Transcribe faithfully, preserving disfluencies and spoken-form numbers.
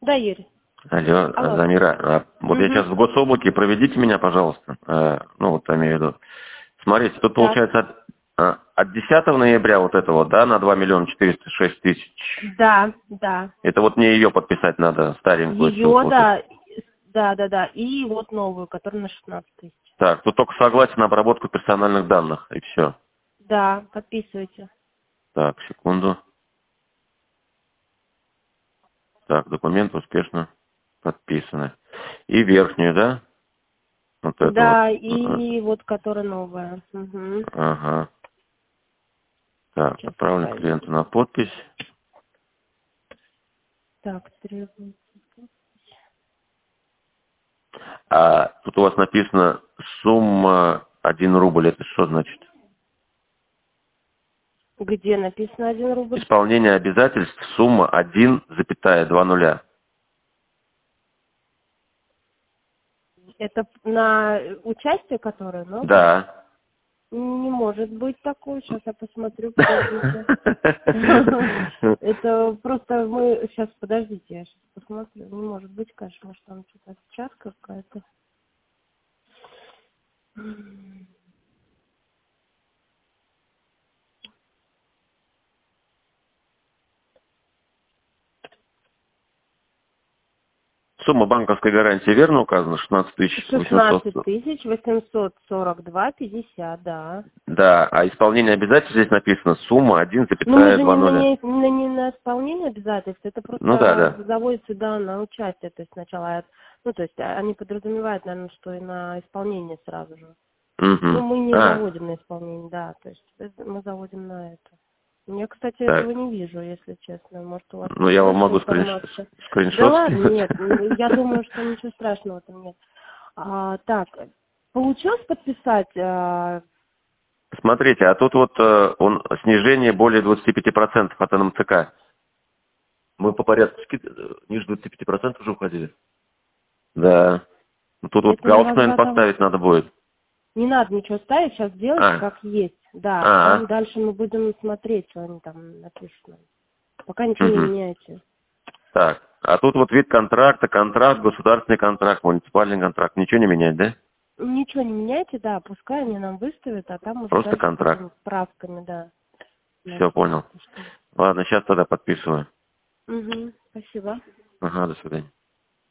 Да, Юрий. Алло, Алло. Замира, а, вот Угу. я сейчас в гособлаке, проведите меня, пожалуйста. Э, ну, вот, я имею в виду. Смотрите, тут Так. получается от, а, от десятого ноября вот этого, да, на два миллиона четыреста шесть тысяч. Да, да. Это вот мне ее подписать надо, старенькую Ее, ссылку. Вот эту. да, да, да, да. И вот новую, которая на шестнадцать тысяч. Так, тут только согласие на обработку персональных данных, и все. Да, подписывайте. Так, секунду. Так, документы успешно подписаны. И верхнюю, да? Вот это вот. Да, Ага. и вот которая новая. Угу. Ага. Так, Сейчас отправлен пока клиенту вижу. на подпись. Так, требуется. А тут у вас написано сумма один рубль. Это что значит? Где написано один рубль? Исполнение обязательств сумма один запятая два нуля. Это на участие которое, ну? Да. Не может быть такой. Сейчас я посмотрю, подождите. Это просто мы... Сейчас, подождите, я сейчас посмотрю. Не может быть, конечно, может там что-то опечатка какая-то. Сумма банковской гарантии верно указана? шестнадцать тысяч восемьсот. шестнадцать тысяч восемьсот сорок два пятьдесят, да. Да, а исполнение обязательств здесь написано сумма один Ну, мы запятая же два не на, нуля. не, на, не на исполнение обязательств, это Ну да, просто да. заводится, да, на участие, то есть сначала, а, ну, то есть а, они подразумевают, наверное, что и на исполнение сразу же. Ну, Угу. мы не А, заводим на исполнение, да, то есть это мы заводим на это. Я, кстати, этого так. не вижу, если честно, может, у вас Ну я вам больше могу скринш... информации. Да скриншот ладно, скинуть. нет, н- я думаю, что ничего страшного там нет. А, так, получилось подписать? а, Смотрите, а тут вот э, он снижение более двадцати пяти процентов от эн эм цэ ка. Мы по порядку скид... э, ниже двадцати пяти процентов уже уходили. Да. Ну, тут вот Это на галочку, наверное, возвратом. поставить надо будет. Не надо ничего ставить, сейчас делайте А, как есть. Да, а а, там дальше мы будем смотреть, что они там напишут нам. Пока ничего не угу. меняйте. Так, а тут вот вид контракта, контракт, государственный контракт, муниципальный контракт. Ничего не менять, да? Ничего не меняйте, да, пускай они нам выставят, а там уже Просто дальше контракт. будем правками, да. Все, Значит, понял. что. Ладно, сейчас тогда подписываю. Угу, спасибо. Ага, до свидания.